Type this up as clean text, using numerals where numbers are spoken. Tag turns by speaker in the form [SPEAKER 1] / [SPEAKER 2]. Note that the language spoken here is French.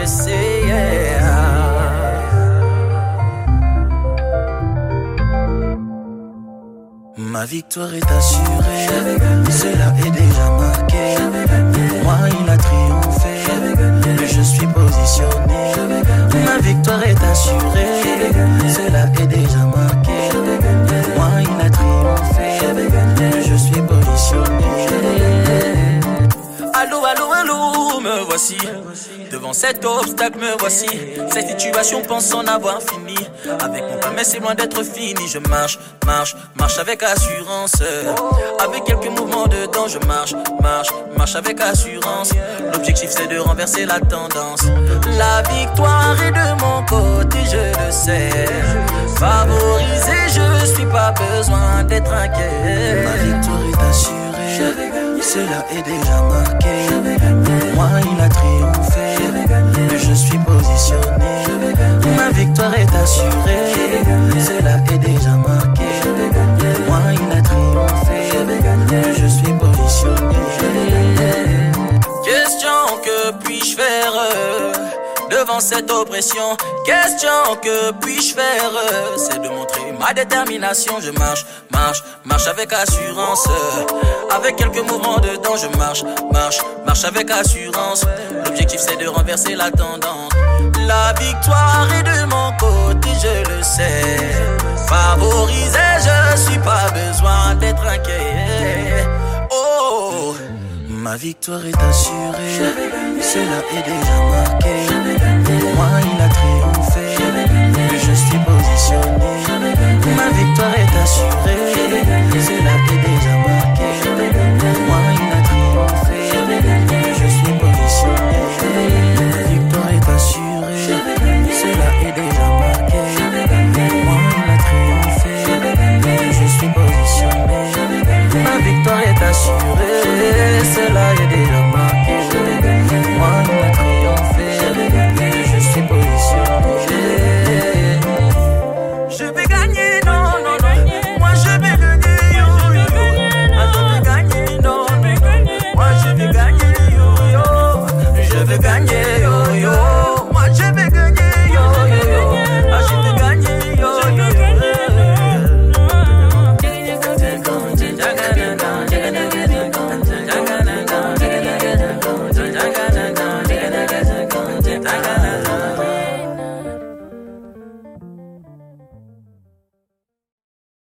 [SPEAKER 1] laisser. Yeah. Ma victoire est assurée, cela est déjà marqué. Pour moi il a triomphé, je suis positionné. Ma victoire est assurée, cela est déjà marqué. Pour moi il a triomphé, je suis positionné. Allô, allô, allô, me voici. Devant cet obstacle, me voici. Cette situation pense en avoir fini. Avec mon temps, mais c'est loin d'être fini. Je marche, marche, marche avec assurance. Avec quelques mouvements dedans, je marche, marche, marche avec assurance. L'objectif c'est de renverser la tendance. La victoire est de mon côté, je le sais. Favorisé, je suis pas besoin d'être inquiet. Ma victoire est assurée, cela est déjà marqué. Pour moi il a triomphé, je suis positionné. Ma victoire est assurée, cela est déjà marqué. Pour moi il a triomphé, je suis positionné. Question, que puis-je faire devant cette oppression? Question, que puis-je faire? C'est de montrer ma détermination. Je marche, marche, marche avec assurance. Avec quelques mouvements dedans, je marche, marche, marche avec assurance. L'objectif c'est de renverser la tendance. La victoire est de mon côté, je le sais. Favorisé, je suis pas besoin d'être inquiet. Oh, ma victoire est assurée, cela est déjà marqué. Pour moi il a triomphé, je suis positionné. Ma victoire est assurée, cela est déjà marqué. Pour moi il a triomphé, je suis positionné. Ma victoire est assurée, cela est déjà marqué. Pour moi il a triomphé, je suis positionné. Ma victoire est assurée, cela est